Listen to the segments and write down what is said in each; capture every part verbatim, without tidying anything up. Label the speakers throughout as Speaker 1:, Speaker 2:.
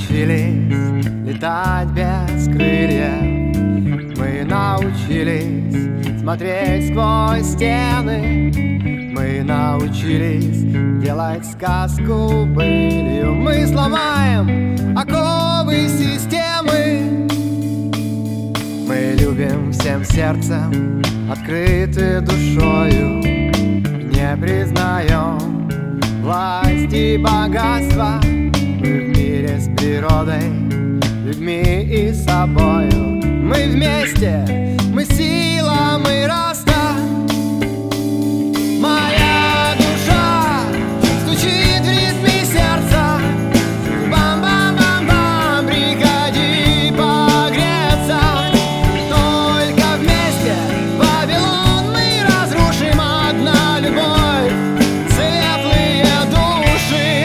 Speaker 1: научились летать без крыльев. Мы научились смотреть сквозь стены. Мы научились делать сказку былью. Мы сломаем оковы системы. Мы любим всем сердцем, открыты душою. Не признаем власть и богатство. Мы в мире с природой, людьми и собою. Мы вместе, мы сила, мы роста. Моя душа стучит в ритме сердца. Бам-бам-бам-бам, приходи погреться. Только вместе Вавилон мы разрушим. Одна любовь, светлые души.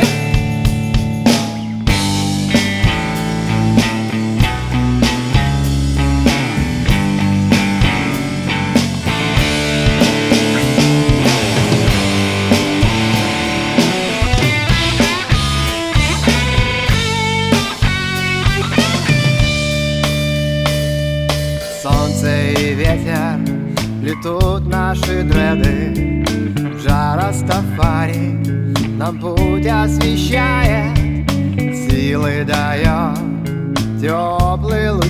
Speaker 1: Солнце и ветер, плетут наши дреды. Жар Растафари нам путь освещает, силы дает теплый луч.